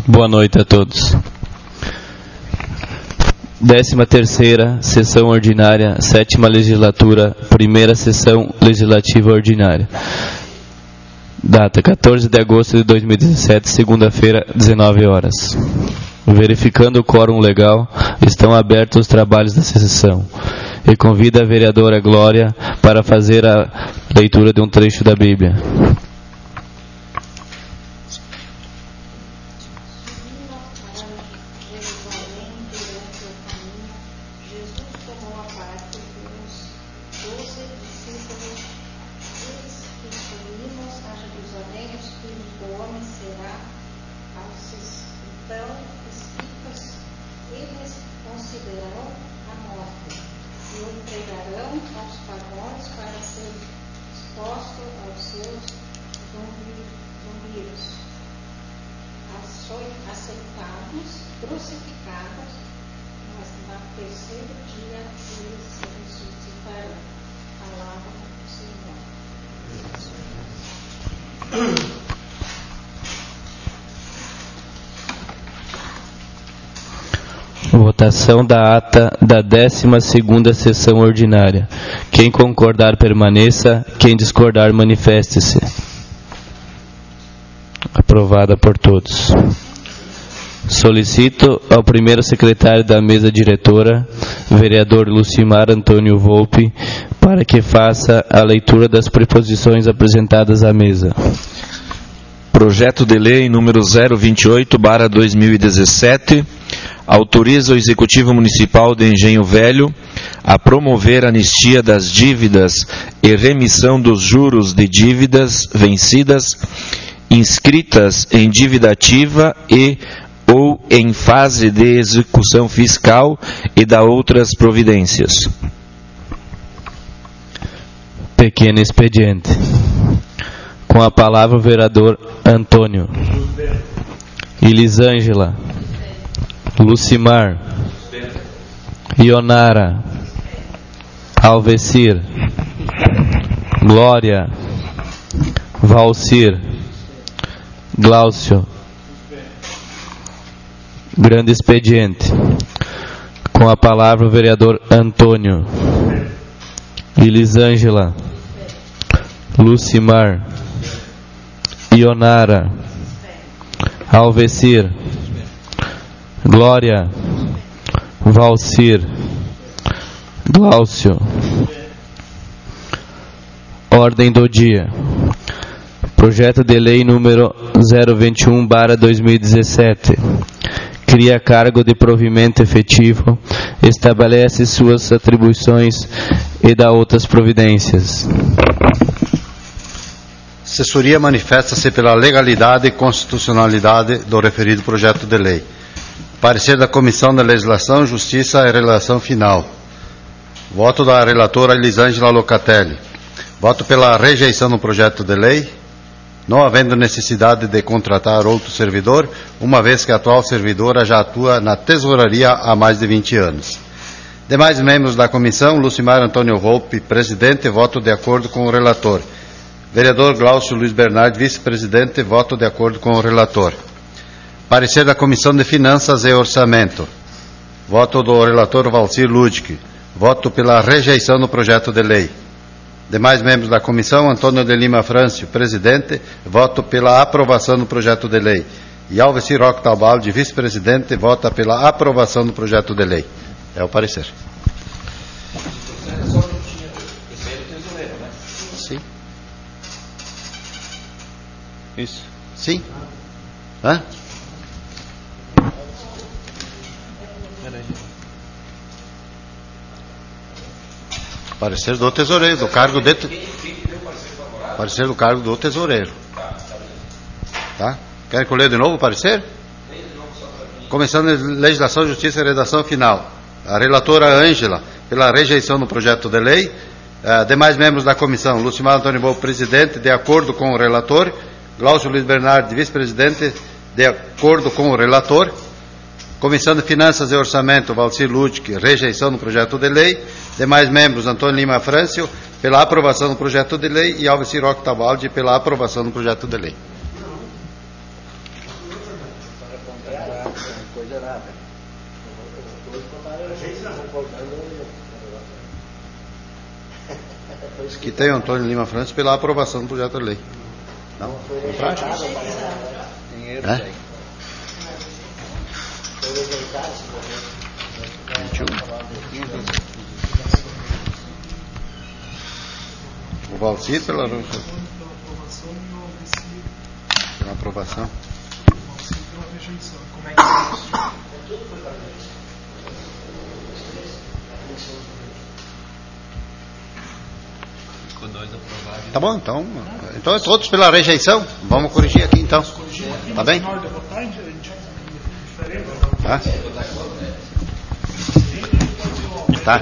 Boa noite a todos. 13ª Sessão Ordinária, 7ª Legislatura, 1ª Sessão Legislativa Ordinária. Data 14 de agosto de 2017, segunda-feira, 19 horas. Verificando o quórum legal, estão abertos os trabalhos da sessão. E convido a vereadora Glória para fazer a leitura de um trecho da Bíblia. Votação da ata da 12ª Sessão Ordinária. Quem concordar permaneça, quem discordar manifeste-se. Aprovada por todos. Solicito ao primeiro secretário da mesa diretora, vereador Lucimar Antônio Volpe, para que faça a leitura das preposições apresentadas à mesa. Projeto de Lei número 028/2017 autoriza o Executivo Municipal de Engenho Velho a promover a anistia das dívidas e remissão dos juros de dívidas vencidas, inscritas em dívida ativa e ou em fase de execução fiscal e da outras providências. Pequeno expediente. Com a palavra o vereador Antônio. Elisângela. Lucimar, Ionara, Alvecir, Glória, Valcir, Glaucio. Grande expediente. Com a palavra o vereador Antônio. Elisângela, Lucimar, Ionara, Alvecir, Glória, Valcir, Glaucio. Ordem do dia. Projeto de Lei número 021/2017. Cria cargo de provimento efetivo, estabelece suas atribuições e dá outras providências. Assessoria manifesta-se pela legalidade e constitucionalidade do referido projeto de lei. Parecer da Comissão da Legislação, Justiça e Relação Final. Voto da relatora Elisângela Locatelli. Voto pela rejeição do projeto de lei, não havendo necessidade de contratar outro servidor, uma vez que a atual servidora já atua na tesouraria há mais de 20 anos. Demais membros da comissão, Lucimar Antônio Volpe, presidente, voto de acordo com o relator. Vereador Glaucio Luiz Bernardo, vice-presidente, voto de acordo com o relator. Parecer da Comissão de Finanças e Orçamento. Voto do relator Valcir Ludwig. Voto pela rejeição do projeto de lei. Demais membros da comissão, Antônio de Lima Frâncio, presidente, voto pela aprovação do projeto de lei. E Alves Roque Talbaldi, vice-presidente, vota pela aprovação do projeto de lei. É o parecer. Sim. Isso. Sim. Hã? Parecer do tesoureiro, do cargo de... Parecer do cargo do tesoureiro. Tá? Querem que eu leia de novo o parecer? Comissão de Legislação, Justiça e Redação Final. A relatora Ângela, pela rejeição do projeto de lei. Demais membros da comissão, Lucimar Antônio Volpe, presidente, de acordo com o relator. Glaucio Luiz Bernardo, vice-presidente, de acordo com o relator. Comissão de Finanças e Orçamento, Valcir Ludwig, rejeição do projeto de lei. Demais membros, Antônio Lima Frâncio, pela aprovação do projeto de lei, e Alves Roque Tabaldi, pela aprovação do projeto de lei. Aqui tem o Antônio Lima França pela aprovação do projeto de lei. Não? Foi prático? É? 21. O Valcir pela aprovação. Tá bom, então todos pela rejeição. Vamos corrigir aqui então. Tá bem? Tá.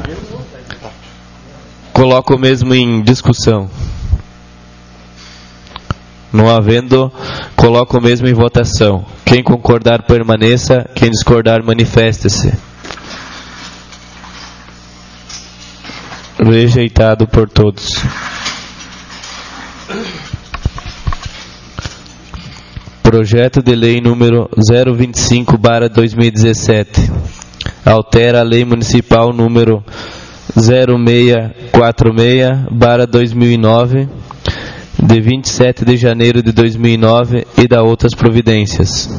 Coloco o mesmo em discussão. Não havendo, coloco o mesmo em votação. Quem concordar permaneça, quem discordar manifeste-se. Rejeitado por todos. Projeto de lei número 025/2017. Altera a lei municipal número 0646/2009, de 27 de janeiro de 2009 e da outras providências.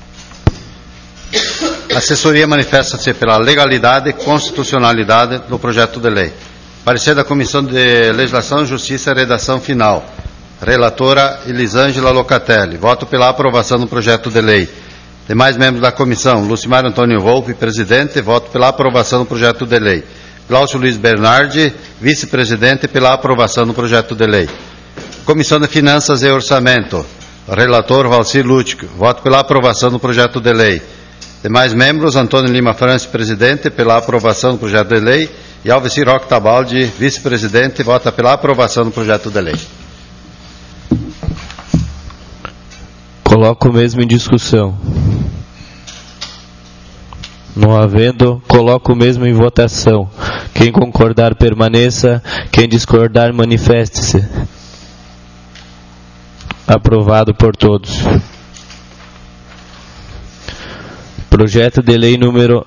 A assessoria manifesta-se pela legalidade e constitucionalidade do projeto de lei. Parecer da Comissão de Legislação, Justiça e Redação Final. Relatora Elisângela Locatelli. Voto pela aprovação do projeto de lei. Demais membros da comissão: Lucimar Antônio Volpe, presidente. Voto pela aprovação do projeto de lei. Glaucio Luiz Bernardi, vice-presidente, pela aprovação do projeto de lei. Comissão de Finanças e Orçamento. Relator Valcir Lútico. Voto pela aprovação do projeto de lei. Demais membros: Antônio Lima França, presidente, pela aprovação do projeto de lei. E Alves Roque Tabaldi, vice-presidente, vota pela aprovação do projeto de lei. Coloco o mesmo em discussão. Não havendo, coloco o mesmo em votação. Quem concordar permaneça, quem discordar manifeste-se. Aprovado por todos. Projeto de lei número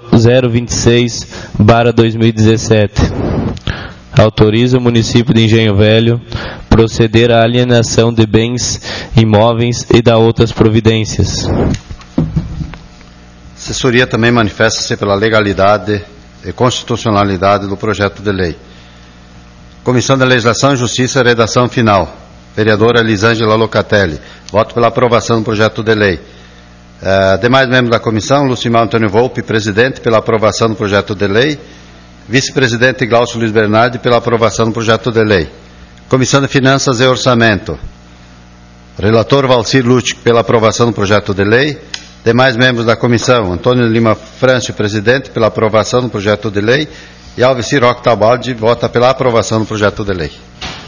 026/2017. Autoriza o município de Engenho Velho proceder à alienação de bens imóveis e da outras providências. A assessoria também manifesta-se pela legalidade e constitucionalidade do projeto de lei. Comissão de Legislação, Justiça e Redação Final. Vereadora Elisângela Locatelli. Voto pela aprovação do projeto de lei. Demais membros da comissão: Lucimar Antônio Volpe, presidente, pela aprovação do projeto de lei. Vice-presidente Glaucio Luiz Bernardi, pela aprovação do projeto de lei. Comissão de Finanças e Orçamento. Relator Valcir Lútico, pela aprovação do projeto de lei. Demais membros da comissão: Antônio Lima França, presidente, pela aprovação do projeto de lei. E Alves Roque Tabaldi vota pela aprovação do projeto de lei.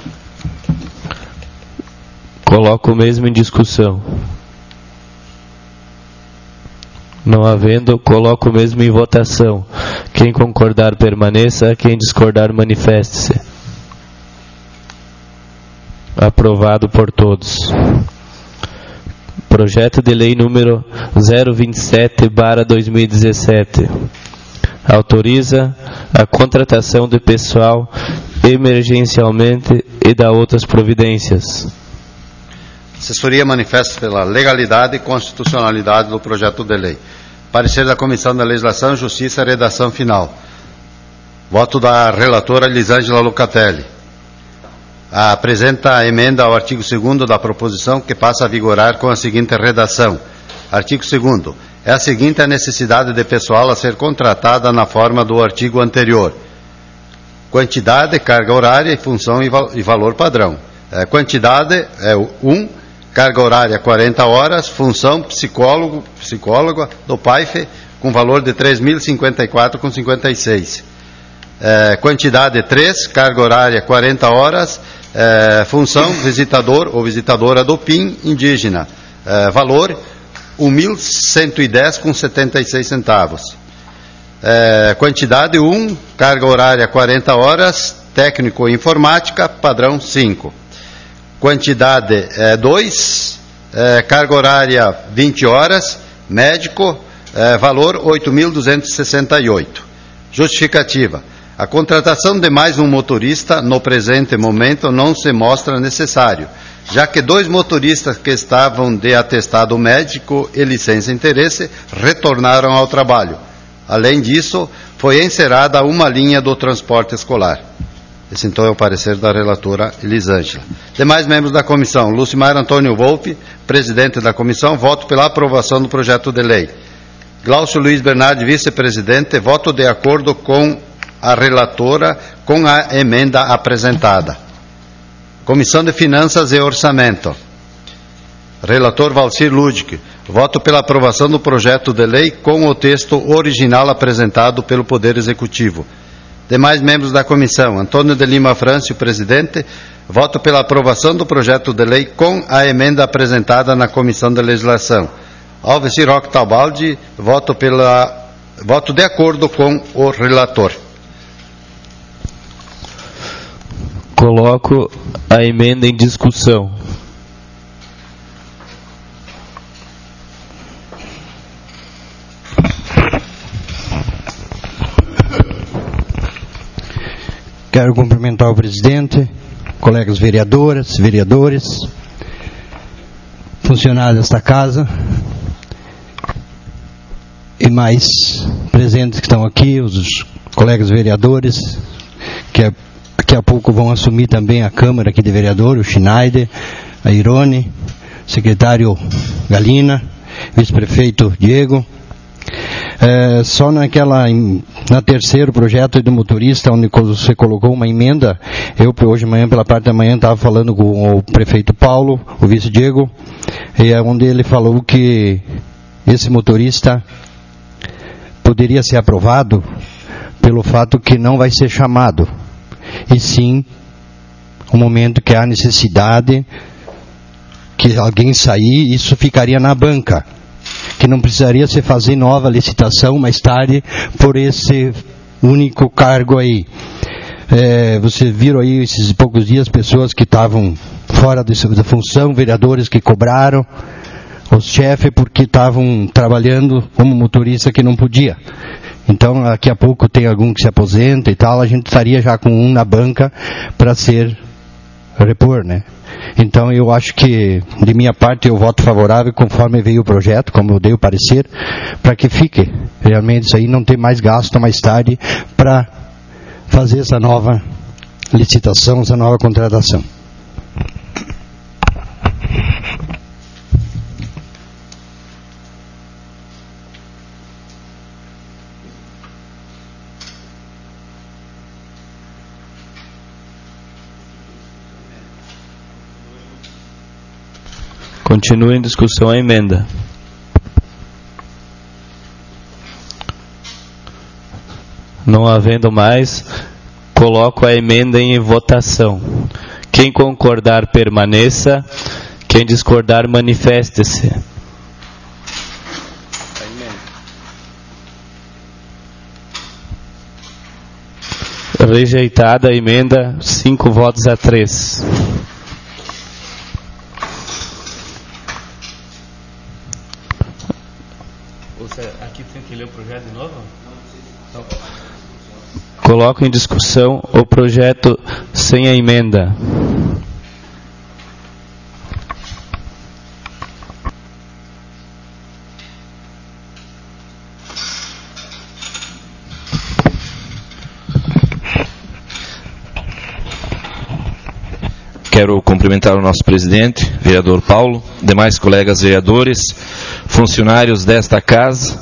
Coloco o mesmo em discussão. Não havendo, coloco o mesmo em votação. Quem concordar permaneça, quem discordar manifeste-se. Aprovado por todos. Projeto de lei número 027/2017. Autoriza a contratação de pessoal emergencialmente e da outras providências. Assessoria manifesta pela legalidade e constitucionalidade do projeto de lei. Parecer da Comissão da Legislação, Justiça e Redação Final. Voto da relatora Elisângela Locatelli. Apresenta a emenda ao artigo 2º da proposição, que passa a vigorar com a seguinte redação. Artigo 2º. É a seguinte a necessidade de pessoal a ser contratada na forma do artigo anterior. Quantidade, carga horária e função e valor padrão. Quantidade é 1, carga horária 40 horas, função psicóloga do PAIF, com valor de 3.054,56. Quantidade 3, carga horária 40 horas, função visitador ou visitadora do PIN indígena, valor 1.110,76 centavos. Quantidade 1, carga horária 40 horas, técnico informática, padrão 5. Quantidade 2, carga horária 20 horas, médico, valor 8.268. Justificativa. A contratação de mais um motorista, no presente momento, não se mostra necessário, já que 2 motoristas que estavam de atestado médico e licença interesse retornaram ao trabalho. Além disso, foi encerrada uma linha do transporte escolar. Esse, então, é o parecer da relatora Elisângela. Demais membros da comissão: Lucimar Antônio Volpe, presidente da comissão, voto pela aprovação do projeto de lei. Glaucio Luiz Bernardi, vice-presidente, voto de acordo com a relatora com a emenda apresentada. Comissão de Finanças e Orçamento. Relator Valcir Ludic, voto pela aprovação do projeto de lei com o texto original apresentado pelo Poder Executivo. Demais membros da comissão: Antônio de Lima Frâncio, presidente, voto pela aprovação do projeto de lei com a emenda apresentada na Comissão de Legislação. Alves Siroc Tabaldi, voto de acordo com o relator. Coloco a emenda em discussão. Quero cumprimentar o presidente, colegas vereadoras, vereadores, funcionários desta casa e mais presentes que estão aqui, os colegas vereadores, que daqui a pouco vão assumir também a Câmara aqui de Vereador, o Schneider, a Irone, secretário Galina, vice-prefeito Diego. Só na terceiro projeto do motorista, onde você colocou uma emenda, eu hoje de manhã, pela parte da manhã, estava falando com o prefeito Paulo, o vice Diego, onde ele falou que esse motorista poderia ser aprovado pelo fato que não vai ser chamado, e sim o momento que há necessidade que alguém sair, isso ficaria na banca, que não precisaria se fazer nova licitação mais tarde por esse único cargo aí. Você viram aí esses poucos dias pessoas que estavam fora da função, vereadores que cobraram os chefes porque estavam trabalhando como motorista que não podia. Então, daqui a pouco tem algum que se aposenta e tal, a gente estaria já com um na banca para repor, né? Então, eu acho que, de minha parte, eu voto favorável conforme veio o projeto, como eu dei o parecer, para que fique realmente isso aí, não ter mais gasto mais tarde para fazer essa nova licitação, essa nova contratação. Continua em discussão a emenda. Não havendo mais, coloco a emenda em votação. Quem concordar, permaneça. Quem discordar, manifeste-se. Rejeitada a emenda, 5 votos a 3. Aqui tem que ler o projeto de novo? Não. Coloco em discussão o projeto sem a emenda. Quero cumprimentar o nosso presidente, vereador Paulo, demais colegas vereadores, funcionários desta casa,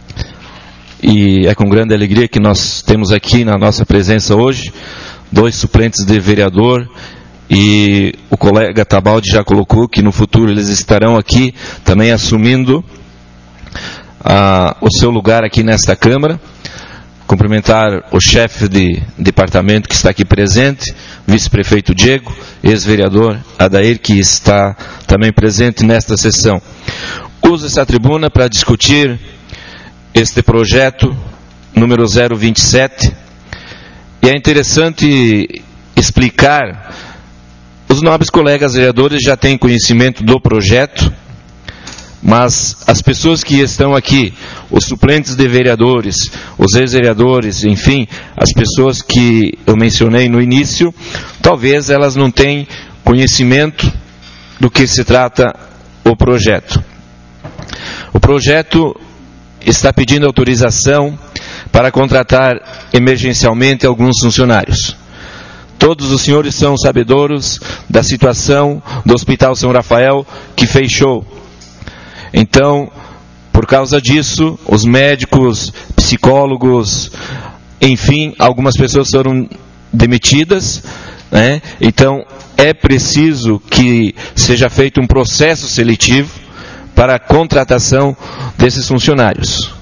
e é com grande alegria que nós temos aqui na nossa presença hoje 2 suplentes de vereador, e o colega Tabaldi já colocou que no futuro eles estarão aqui também assumindo o seu lugar aqui nesta Câmara. Cumprimentar o chefe de departamento que está aqui presente, vice-prefeito Diego, ex-vereador Adair, que está também presente nesta sessão. Uso essa tribuna para discutir este projeto número 027, e é interessante explicar, os nobres colegas vereadores já têm conhecimento do projeto, mas as pessoas que estão aqui, os suplentes de vereadores, os ex-vereadores, enfim, as pessoas que eu mencionei no início, talvez elas não tenham conhecimento do que se trata o projeto. O projeto está pedindo autorização para contratar emergencialmente alguns funcionários. Todos os senhores são sabedores da situação do Hospital São Rafael, que fechou. Então, por causa disso, os médicos, psicólogos, enfim, algumas pessoas foram demitidas, né? Então, é preciso que seja feito um processo seletivo para a contratação desses funcionários.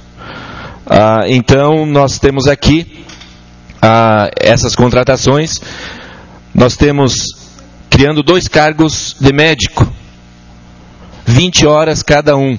Então, nós temos aqui essas contratações. Nós temos criando 2 cargos de médico, 20 horas cada um.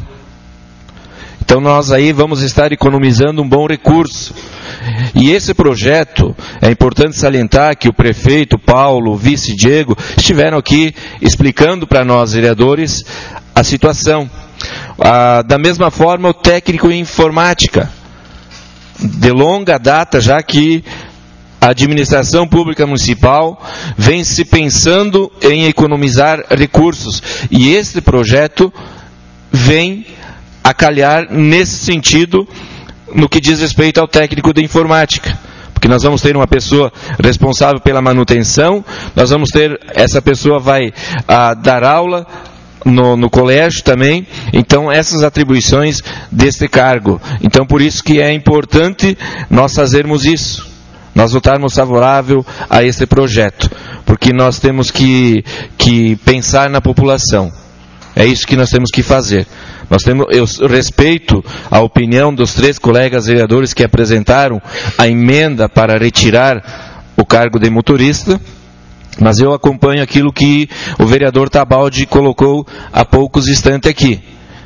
Então nós aí vamos estar economizando um bom recurso. E esse projeto, é importante salientar que o prefeito Paulo, o vice Diego, estiveram aqui explicando para nós, vereadores, a situação. Da mesma forma, o técnico em informática, de longa data, já que a administração pública municipal vem se pensando em economizar recursos. E este projeto vem a calhar nesse sentido, no que diz respeito ao técnico de informática. Porque nós vamos ter uma pessoa responsável pela manutenção, nós vamos ter, essa pessoa vai dar aula no colégio também, então essas atribuições deste cargo. Então por isso que é importante nós fazermos isso, nós votarmos favorável a esse projeto, porque nós temos que pensar na população. É isso que nós temos que fazer. Eu respeito a opinião dos 3 colegas vereadores que apresentaram a emenda para retirar o cargo de motorista, mas eu acompanho aquilo que o vereador Tabaldi colocou há poucos instantes aqui.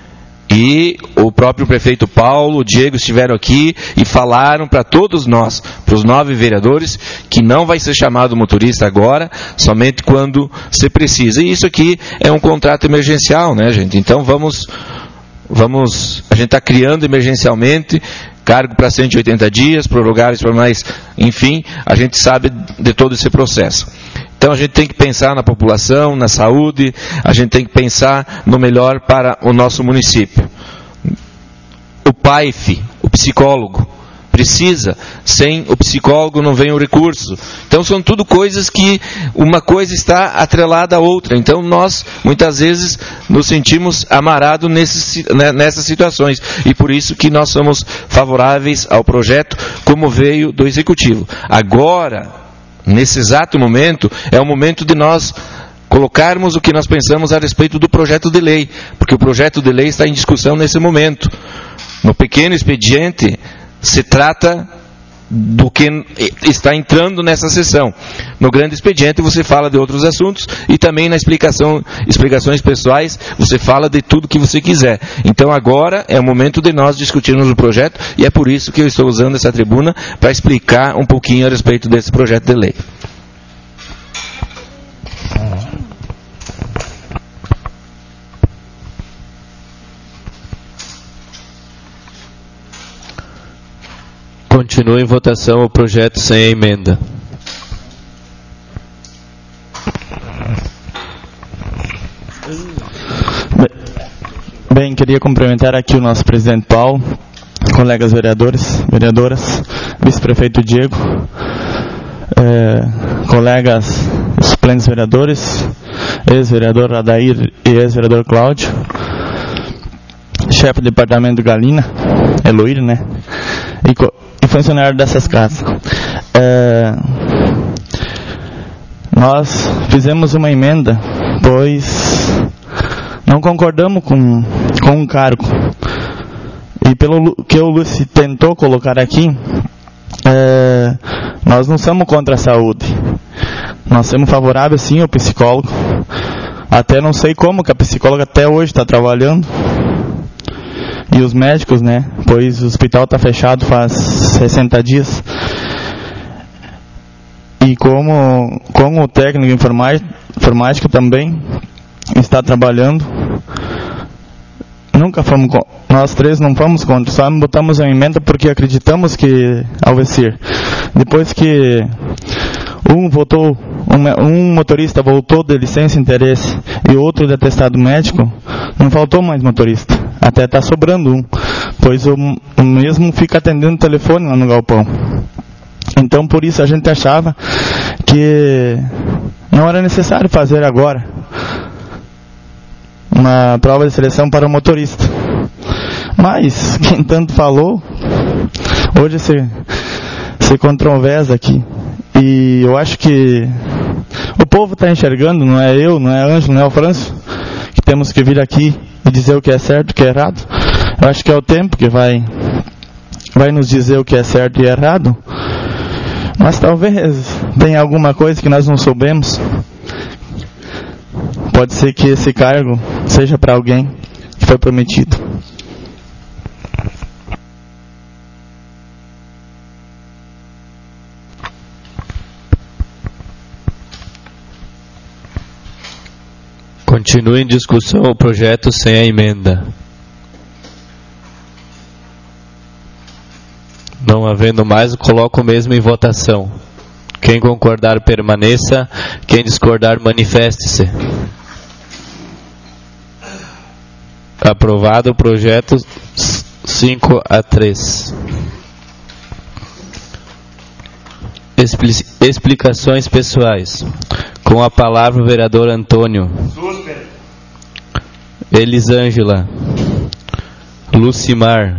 E o próprio prefeito Paulo, o Diego estiveram aqui e falaram para todos nós, para os 9 vereadores, que não vai ser chamado motorista agora, somente quando se precisa. E isso aqui é um contrato emergencial, né, gente? Então a gente está criando emergencialmente cargo para 180 dias, prorrogáveis para mais, enfim, a gente sabe de todo esse processo. Então a gente tem que pensar na população, na saúde, a gente tem que pensar no melhor para o nosso município. O PAIF, o psicólogo, precisa, sem o psicólogo não vem o recurso. Então são tudo coisas que uma coisa está atrelada à outra. Então nós, muitas vezes, nos sentimos amarados nessas situações. E por isso que nós somos favoráveis ao projeto, como veio do Executivo. Agora, nesse exato momento, é o momento de nós colocarmos o que nós pensamos a respeito do projeto de lei, porque o projeto de lei está em discussão nesse momento. No pequeno expediente, se trata do que está entrando nessa sessão. No grande expediente, você fala de outros assuntos e também na explicações pessoais, você fala de tudo que você quiser. Então agora é o momento de nós discutirmos o projeto e é por isso que eu estou usando essa tribuna para explicar um pouquinho a respeito desse projeto de lei. Continua em votação o projeto sem a emenda. Bem, queria cumprimentar aqui o nosso presidente Paulo, colegas vereadores, vereadoras, vice-prefeito Diego, colegas suplentes vereadores, ex-vereador Adair e ex-vereador Cláudio, chefe do departamento Galina, Eloir, né? E funcionário dessas casas. Nós fizemos uma emenda, pois não concordamos com um cargo. E pelo que o Lúcio tentou colocar aqui, nós não somos contra a saúde. Nós somos favoráveis sim ao psicólogo. Até não sei como que a psicóloga até hoje está trabalhando. E os médicos, né? Pois o hospital está fechado faz 60 dias. E como o técnico informático também está trabalhando, nunca fomos, nós três não fomos contra, só botamos a emenda porque acreditamos que ao vencer. Depois que um motorista voltou de licença e interesse e outro de atestado médico, não faltou mais motorista, até está sobrando um, pois o mesmo fica atendendo o telefone lá no galpão. Então por isso a gente achava que não era necessário fazer agora uma prova de seleção para o motorista. Mas quem tanto falou, hoje se controversa aqui. E eu acho que o povo está enxergando, não é eu, não é Ângelo, não é o Franço, que temos que vir aqui e dizer o que é certo e o que é errado. Eu acho que é o tempo que vai nos dizer o que é certo e errado. Mas talvez tenha alguma coisa que nós não soubemos. Pode ser que esse cargo seja para alguém que foi prometido. Continua em discussão o projeto sem a emenda. Não havendo mais, coloco o mesmo em votação. Quem concordar, permaneça. Quem discordar, manifeste-se. Aprovado o projeto 5-3. Explicações pessoais. Com a palavra o vereador Antônio. Elisângela. Lucimar.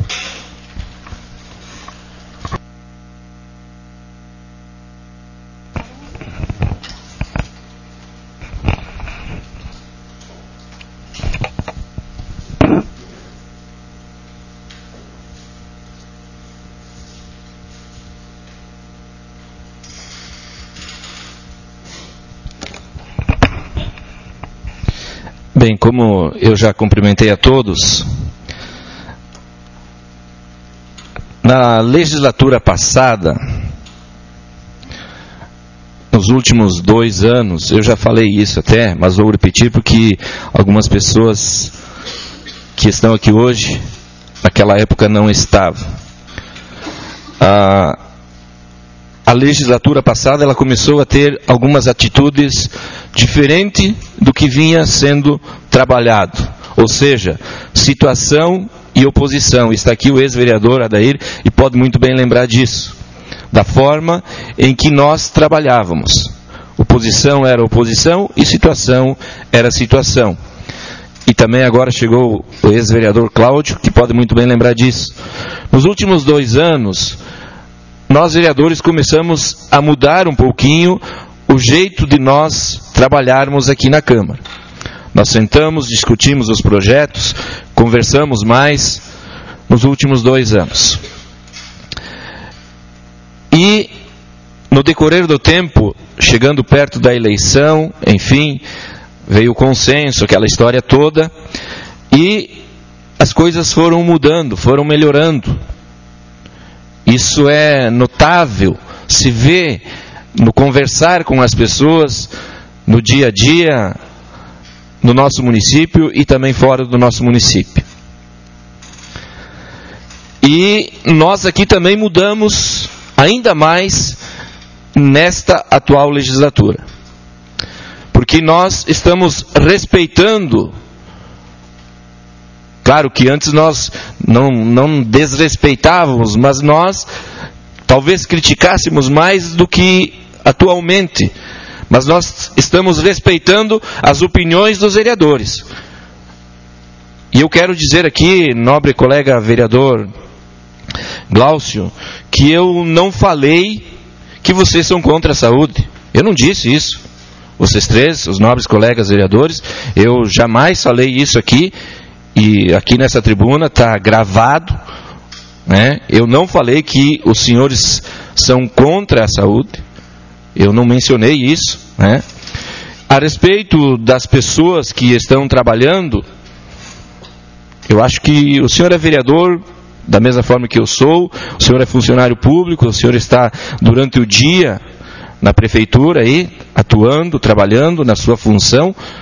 Bem, como eu já cumprimentei a todos, na legislatura passada, nos últimos 2 anos, eu já falei isso até, mas vou repetir porque algumas pessoas que estão aqui hoje, naquela época não estavam. A legislatura passada ela começou a ter algumas atitudes diferentes do que vinha sendo trabalhado. Ou seja, situação e oposição. Está aqui o ex-vereador Adair e pode muito bem lembrar disso. Da forma em que nós trabalhávamos. Oposição era oposição e situação era situação. E também agora chegou o ex-vereador Cláudio, que pode muito bem lembrar disso. Nos últimos 2 anos, nós vereadores começamos a mudar um pouquinho o jeito de nós trabalharmos aqui na Câmara. Nós sentamos, discutimos os projetos, conversamos mais nos últimos 2 anos. E no decorrer do tempo, chegando perto da eleição, enfim, veio o consenso, aquela história toda, e as coisas foram mudando, foram melhorando. Isso é notável, se vê no conversar com as pessoas, no dia a dia, no nosso município e também fora do nosso município. E nós aqui também mudamos ainda mais nesta atual legislatura. Porque nós estamos respeitando. Claro que antes nós não desrespeitávamos, mas nós talvez criticássemos mais do que atualmente. Mas nós estamos respeitando as opiniões dos vereadores. E eu quero dizer aqui, nobre colega vereador Glaucio, que eu não falei que vocês são contra a saúde. Eu não disse isso. Vocês três, os nobres colegas vereadores, eu jamais falei isso aqui. E aqui nessa tribuna está gravado, né? Eu não falei que os senhores são contra a saúde. Eu não mencionei isso, né? A respeito das pessoas que estão trabalhando, eu acho que o senhor é vereador da mesma forma que eu sou, o senhor é funcionário público, o senhor está durante o dia na prefeitura aí, atuando, trabalhando na sua função.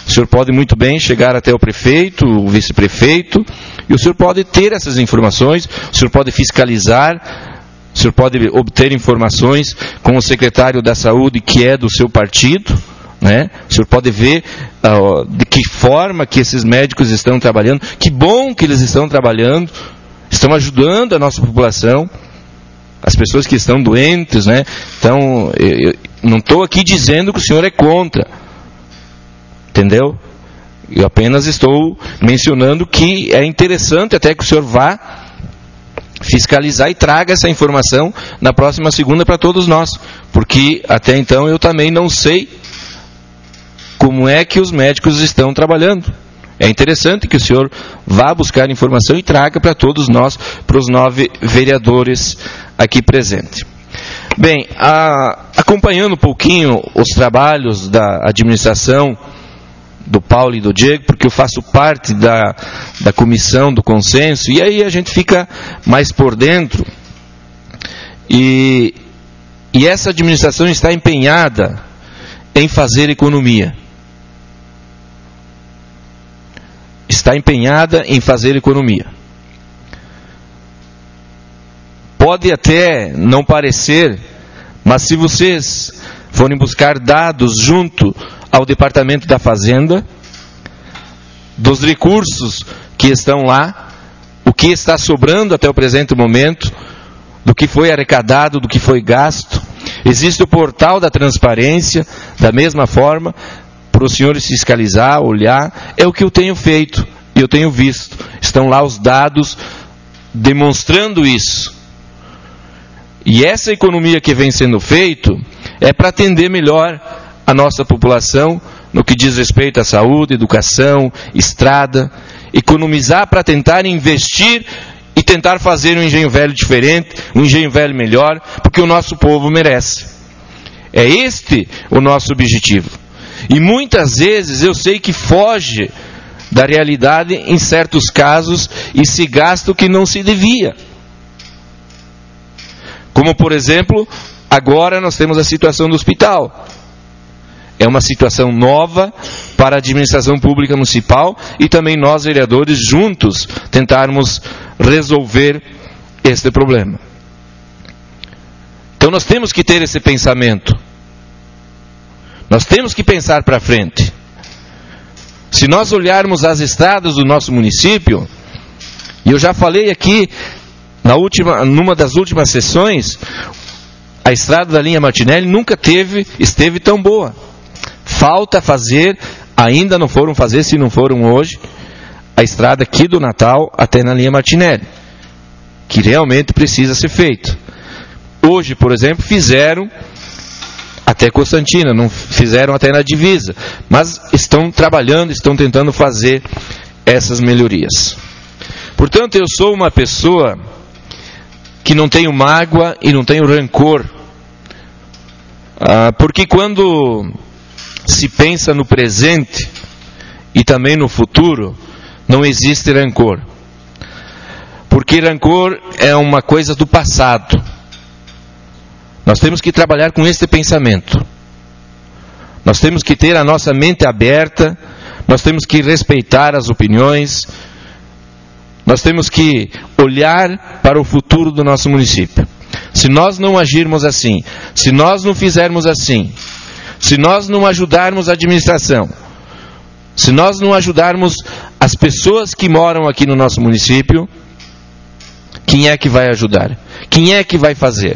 O senhor pode muito bem chegar até o prefeito, o vice-prefeito, e o senhor pode ter essas informações, o senhor pode fiscalizar, o senhor pode obter informações com o secretário da saúde, que é do seu partido, né? O senhor pode ver de que forma que esses médicos estão trabalhando, que bom que eles estão trabalhando, estão ajudando a nossa população, as pessoas que estão doentes, né? Então, eu não estou aqui dizendo que o senhor é contra, entendeu? Eu apenas estou mencionando que é interessante até que o senhor vá fiscalizar e traga essa informação na próxima segunda para todos nós, porque até então eu também não sei como é que os médicos estão trabalhando. É interessante que o senhor vá buscar informação e traga para todos nós, para os 9 vereadores aqui presentes. Bem, acompanhando um pouquinho os trabalhos da administração do Paulo e do Diego, porque eu faço parte da comissão do consenso, e aí a gente fica mais por dentro. E essa administração está empenhada em fazer economia. Está empenhada em fazer economia. Pode até não parecer, mas se vocês forem buscar dados junto ao Departamento da Fazenda, dos recursos que estão lá, o que está sobrando até o presente momento, do que foi arrecadado, do que foi gasto, existe o portal da transparência, da mesma forma, para os senhores fiscalizar, olhar, é o que eu tenho feito, e eu tenho visto. Estão lá os dados demonstrando isso. E essa economia que vem sendo feita é para atender melhor a nossa população no que diz respeito à saúde, educação, estrada, economizar para tentar investir e tentar fazer um Engenho Velho diferente, um Engenho Velho melhor, porque o nosso povo merece. É este o nosso objetivo. E muitas vezes eu sei que foge da realidade em certos casos e se gasta o que não se devia. Como, por exemplo, agora nós temos a situação do hospital. É uma situação nova para a administração pública municipal e também nós, vereadores, juntos tentarmos resolver este problema. Então nós temos que ter esse pensamento. Nós temos que pensar para frente. Se nós olharmos as estradas do nosso município, e eu já falei aqui numa das últimas sessões, a estrada da linha Martinelli nunca esteve tão boa. Falta fazer, ainda não foram fazer, se não foram hoje, a estrada aqui do Natal até na linha Martinelli, que realmente precisa ser feito. Hoje, por exemplo, fizeram até Constantina, não fizeram até na divisa, mas estão trabalhando, estão tentando fazer essas melhorias. Portanto, eu sou uma pessoa que não tenho mágoa e não tenho rancor, porque quando se pensa no presente e também no futuro, não existe rancor. Porque rancor é uma coisa do passado. Nós temos que trabalhar com este pensamento. Nós temos que ter a nossa mente aberta, nós temos que respeitar as opiniões, nós temos que olhar para o futuro do nosso município. Se nós não agirmos assim, se nós não fizermos assim, se nós não ajudarmos a administração, se nós não ajudarmos as pessoas que moram aqui no nosso município, quem é que vai ajudar? Quem é que vai fazer?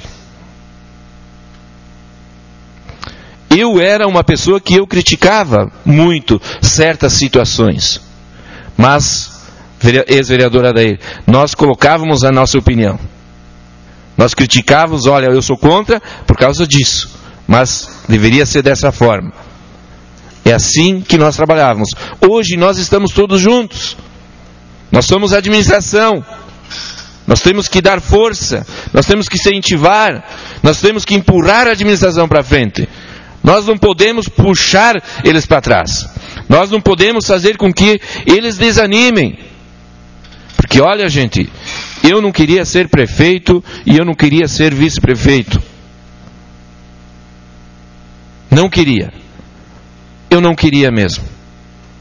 Eu era uma pessoa que eu criticava muito certas situações, mas, ex-vereador Adair, nós colocávamos a nossa opinião. Nós criticávamos, olha, eu sou contra por causa disso, mas deveria ser dessa forma. É assim que nós trabalhávamos. Hoje nós estamos todos juntos. Nós somos a administração. Nós temos que dar força, nós temos que incentivar, nós temos que empurrar a administração para frente. Nós não podemos puxar eles para trás. Nós não podemos fazer com que eles desanimem. Porque olha, gente, eu não queria ser prefeito e eu não queria ser vice-prefeito. Não queria. Eu não queria mesmo.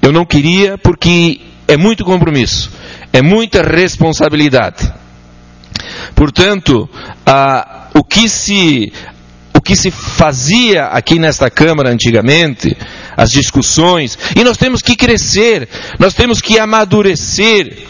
Eu não queria porque é muito compromisso, é muita responsabilidade. Portanto, o que se fazia aqui nesta Câmara antigamente, as discussões, e nós temos que crescer, nós temos que amadurecer.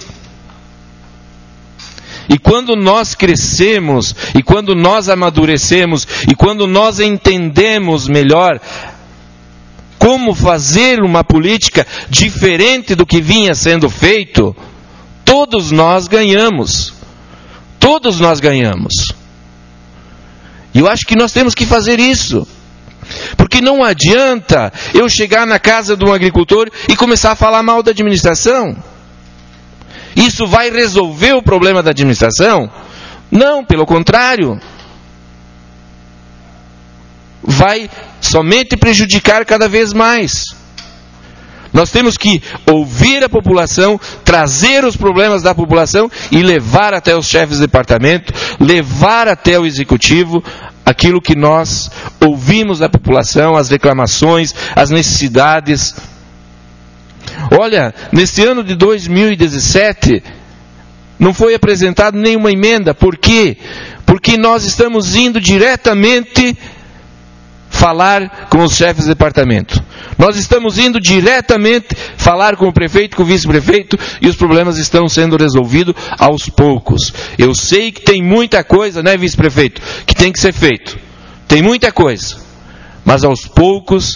E quando nós crescemos, e quando nós amadurecemos, e quando nós entendemos melhor como fazer uma política diferente do que vinha sendo feito, todos nós ganhamos. Todos nós ganhamos. E eu acho que nós temos que fazer isso. Porque não adianta eu chegar na casa de um agricultor e começar a falar mal da administração. Isso vai resolver o problema da administração? Não, pelo contrário. Vai somente prejudicar cada vez mais. Nós temos que ouvir a população, trazer os problemas da população e levar até os chefes de departamento, levar até o executivo aquilo que nós ouvimos da população, as reclamações, as necessidades. Olha, neste ano de 2017, não foi apresentada nenhuma emenda. Por quê? Porque nós estamos indo diretamente falar com os chefes de departamento. Nós estamos indo diretamente falar com o prefeito, com o vice-prefeito, e os problemas estão sendo resolvidos aos poucos. Eu sei que tem muita coisa, né, vice-prefeito, que tem que ser feito. Tem muita coisa. Mas aos poucos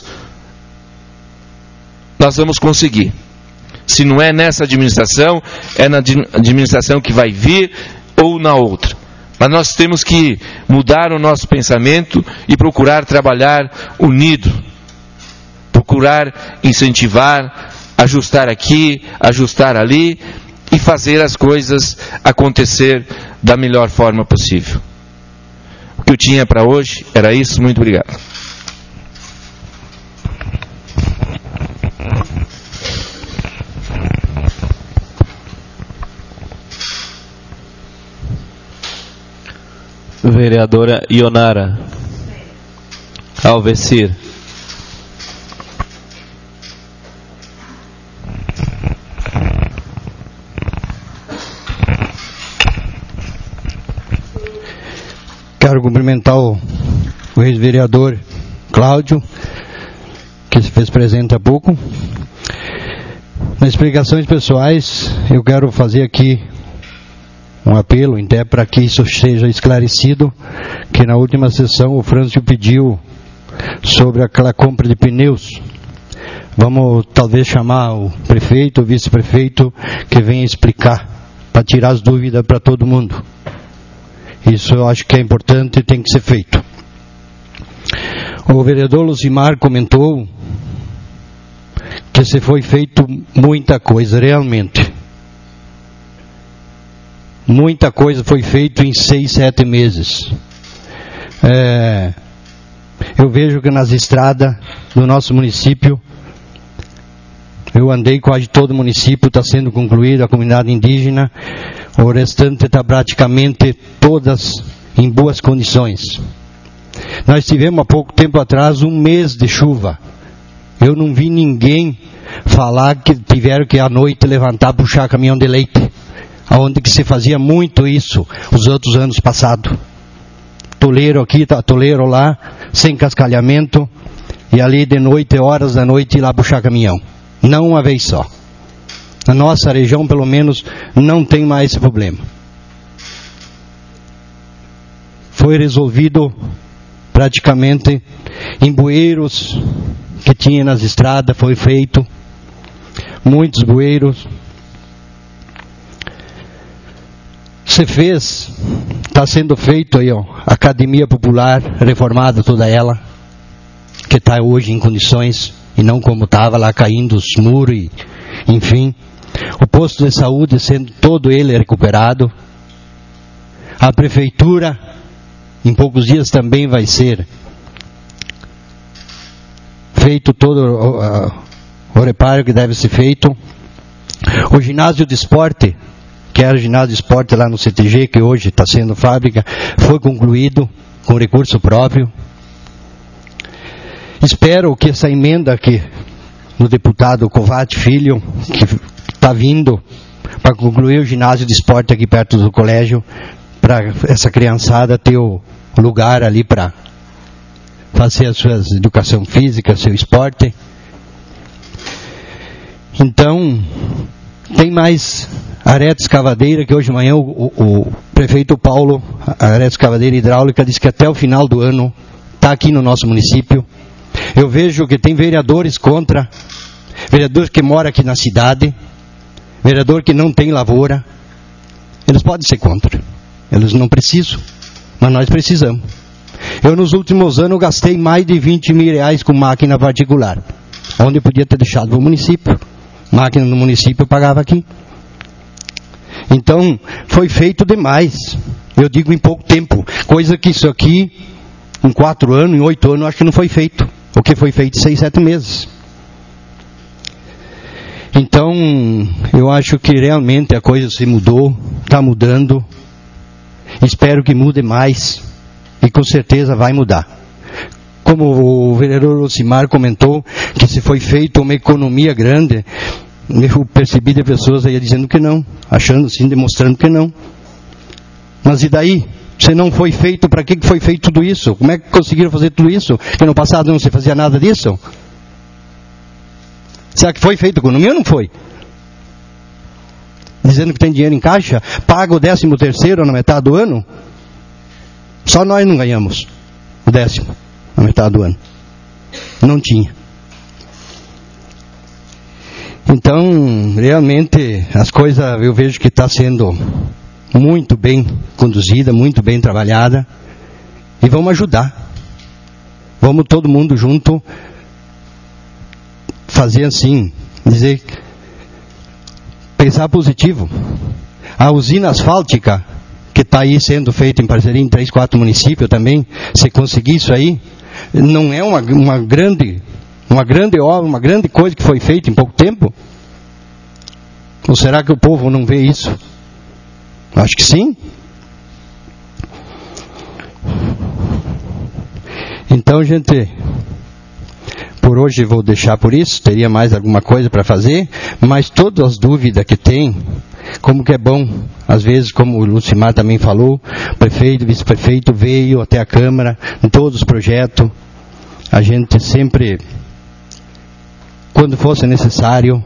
nós vamos conseguir. Se não é nessa administração, é na administração que vai vir ou na outra. Mas nós temos que mudar o nosso pensamento e procurar trabalhar unido. Procurar incentivar, ajustar aqui, ajustar ali e fazer as coisas acontecer da melhor forma possível. O que eu tinha para hoje era isso. Muito obrigado. Vereadora Ionara Alvecir. Quero cumprimentar o ex-vereador Cláudio, que se fez presente há pouco. Nas explicações pessoais, eu quero fazer aqui um apelo, até para que isso seja esclarecido, que na última sessão o Frâncio pediu sobre aquela compra de pneus. Vamos talvez chamar o prefeito, o vice-prefeito, que venha explicar, para tirar as dúvidas para todo mundo. Isso eu acho que é importante e tem que ser feito. O vereador Lucimar comentou que se foi feito muita coisa, realmente. Muita coisa foi feita em 6, 7 meses. Eu vejo que nas estradas do nosso município, eu andei quase todo o município, está sendo concluído, a comunidade indígena, o restante está praticamente todas em boas condições. Nós tivemos há pouco tempo atrás 1 mês de chuva. Eu não vi ninguém falar que tiveram que à noite levantar, puxar caminhão de leite. Onde que se fazia muito isso os outros anos passados. Toleiro aqui, toleiro lá, sem cascalhamento, e ali de noite, horas da noite, ir lá puxar caminhão. Não uma vez só. Na nossa região, pelo menos, não tem mais esse problema. Foi resolvido praticamente em bueiros que tinha nas estradas, foi feito. Muitos bueiros. Se fez, está sendo feito aí, ó, Academia Popular, reformada toda ela, que está hoje em condições, e não como estava lá caindo os muros, e, enfim. O posto de saúde sendo todo ele recuperado. A prefeitura, em poucos dias também vai ser feito todo o reparo que deve ser feito. O ginásio de esporte, que era o ginásio de esporte lá no CTG, que hoje está sendo fábrica, foi concluído com recurso próprio. Espero que essa emenda que no deputado Covatti Filho, que está vindo para concluir o ginásio de esporte aqui perto do colégio, para essa criançada ter o lugar ali para fazer a sua educação física, seu esporte. Então, tem mais Arete Escavadeira, que hoje de manhã o prefeito Paulo, a Arete Escavadeira Hidráulica, disse que até o final do ano está aqui no nosso município. Eu vejo que tem vereadores contra, vereadores que moram aqui na cidade, vereador que não tem lavoura. Eles podem ser contra, eles não precisam, mas nós precisamos. Eu nos últimos anos gastei mais de 20 mil reais com máquina particular, onde eu podia ter deixado para o município. Máquina no município eu pagava aqui. Então, foi feito demais. Eu digo em pouco tempo. Coisa que isso aqui, em 4 anos, em 8 anos, acho que não foi feito. O que foi feito em 6, 7 meses. Então, eu acho que realmente a coisa se mudou, está mudando. Espero que mude mais. E com certeza vai mudar. Como o vereador Ocimar comentou, que se foi feita uma economia grande, eu percebi de pessoas aí dizendo que não, achando assim, demonstrando que não. Mas e daí? Se não foi feito, para que foi feito tudo isso? Como é que conseguiram fazer tudo isso? Que no passado não se fazia nada disso? Será que foi feita economia ou não foi? Dizendo que tem dinheiro em caixa, paga o 13º na metade do ano? Só nós não ganhamos o 10º na metade do ano. Não tinha. Então, realmente, as coisas eu vejo que está sendo muito bem conduzida, muito bem trabalhada. E vamos ajudar. Vamos todo mundo junto fazer assim, dizer, pensar positivo. A usina asfáltica, que está aí sendo feita em parceria em 3, 4 municípios também, se conseguir isso aí, não é uma grande obra, uma grande coisa que foi feita em pouco tempo? Ou será que o povo não vê isso? Acho que sim. Então, gente, por hoje vou deixar por isso. Teria mais alguma coisa para fazer, mas todas as dúvidas que tem, como que é bom, às vezes, como o Lucimar também falou, prefeito, vice-prefeito veio até a Câmara, em todos os projetos, a gente sempre, quando fosse necessário,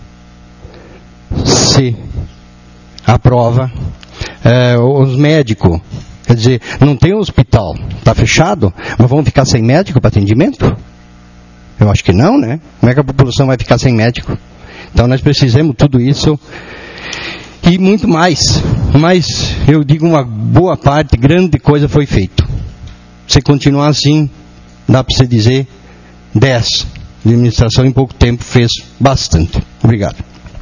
se aprova. Os médicos, quer dizer, não tem um hospital, está fechado, mas vamos ficar sem médico para atendimento? Eu acho que não, né? Como é que a população vai ficar sem médico? Então nós precisamos tudo isso e muito mais. Mas eu digo, uma boa parte, grande coisa foi feito. Se continuar assim, dá para você dizer 10. A administração em pouco tempo fez bastante. Obrigado.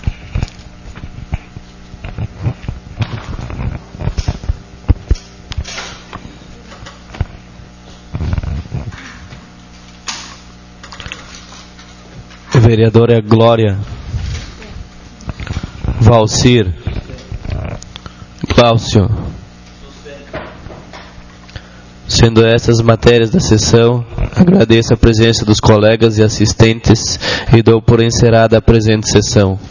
Vereadora Glória, Valcir, Cláudio. Sendo essas matérias da sessão, agradeço a presença dos colegas e assistentes e dou por encerrada a presente sessão.